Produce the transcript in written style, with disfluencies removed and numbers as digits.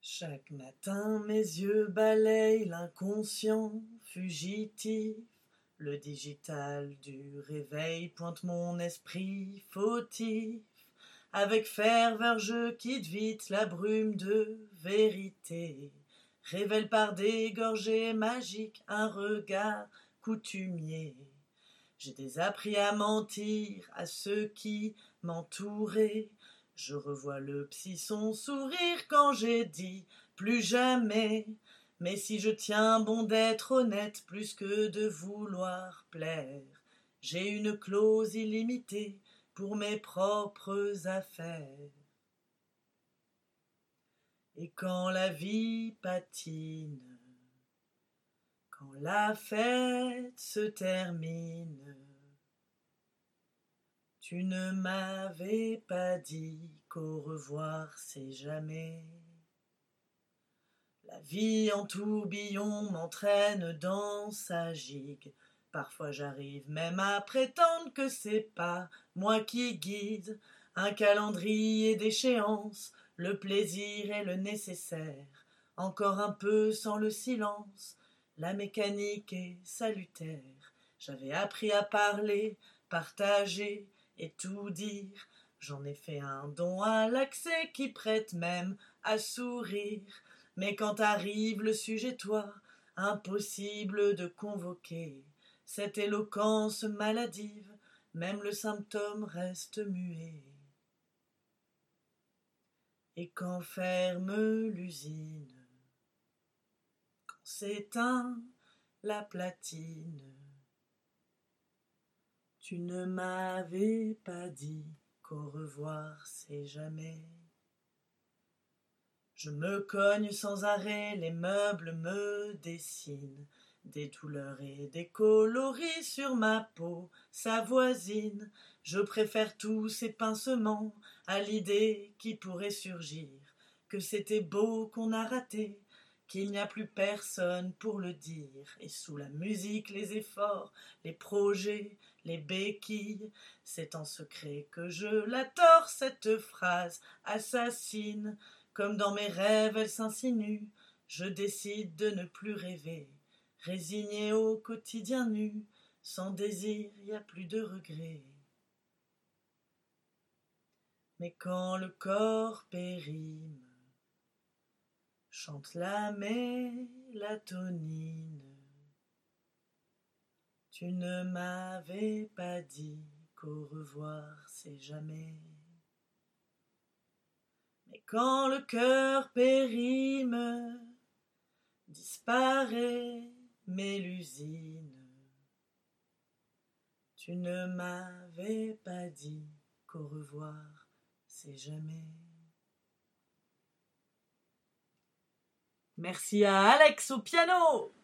Chaque matin mes yeux balayent l'inconscient fugitif. Le digital du réveil pointe mon esprit fautif. Avec ferveur je quitte vite la brume de vérité. Révèle par des gorgées magiques un regard coutumier. J'ai désappris à mentir à ceux qui m'entouraient. Je revois le psy-son sourire quand j'ai dit plus jamais. Mais si je tiens bon d'être honnête plus que de vouloir plaire, j'ai une clause illimitée pour mes propres affaires. Et quand la vie patine, quand la fête se termine, tu ne m'avais pas dit qu'au revoir c'est jamais. La vie en tourbillon m'entraîne dans sa gigue. Parfois j'arrive même à prétendre que c'est pas moi qui guide. Un calendrier d'échéance, le plaisir et le nécessaire. Encore un peu sans le silence, la mécanique est salutaire. J'avais appris à parler, partager et tout dire. J'en ai fait un don à l'accès qui prête même à sourire. Mais quand arrive le sujet toi, impossible de convoquer cette éloquence maladive, même le symptôme reste muet. Et quand ferme l'usine, quand s'éteint la platine, tu ne m'avais pas dit qu'au revoir c'est jamais. Je me cogne sans arrêt, les meubles me dessinent, des douleurs et des coloris sur ma peau s'avoisinent. Je préfère tous ces pincements à l'idée qui pourrait surgir, que c'était beau qu'on a raté, qu'il n'y a plus personne pour le dire. Et sous la musique, les efforts, les projets, les béquilles, c'est en secret que je la tords, cette phrase assassine. Comme dans mes rêves elle s'insinue, je décide de ne plus rêver. Résigné au quotidien nu, sans désir, y a plus de regret. Mais quand le corps périme, chante la mélatonine. Tu ne m'avais pas dit qu'au revoir c'est jamais. Mais quand le cœur périme, disparaît Mélusine. Tu ne m'avais pas dit qu'au revoir c'est jamais. Merci à Alex au piano.